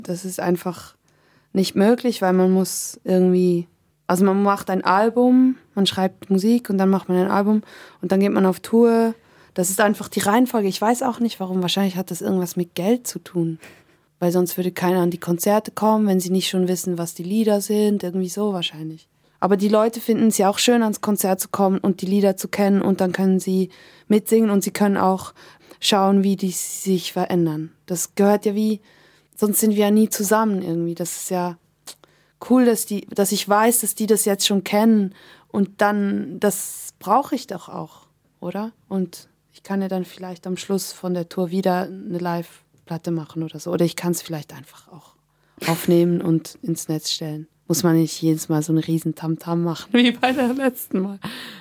Das ist einfach nicht möglich, weil man muss irgendwie, also man macht ein Album, man schreibt Musik und dann macht man ein Album und dann geht man auf Tour. Das ist einfach die Reihenfolge. Ich weiß auch nicht, warum. Wahrscheinlich hat das irgendwas mit Geld zu tun. Weil sonst würde keiner an die Konzerte kommen, wenn sie nicht schon wissen, was die Lieder sind. Irgendwie so wahrscheinlich. Aber die Leute finden es ja auch schön, ans Konzert zu kommen und die Lieder zu kennen. Und dann können sie mitsingen und sie können auch schauen, wie die sich verändern. Das gehört ja wie, sonst sind wir ja nie zusammen irgendwie. Das ist ja cool, dass ich weiß, dass die das jetzt schon kennen. Und dann, das brauche ich doch auch, oder? Und ich kann ja dann vielleicht am Schluss von der Tour wieder eine Live-Platte machen oder so. Oder ich kann es vielleicht einfach auch aufnehmen und ins Netz stellen. Muss man nicht jedes Mal so einen riesen Tamtam machen, wie bei der letzten Mal.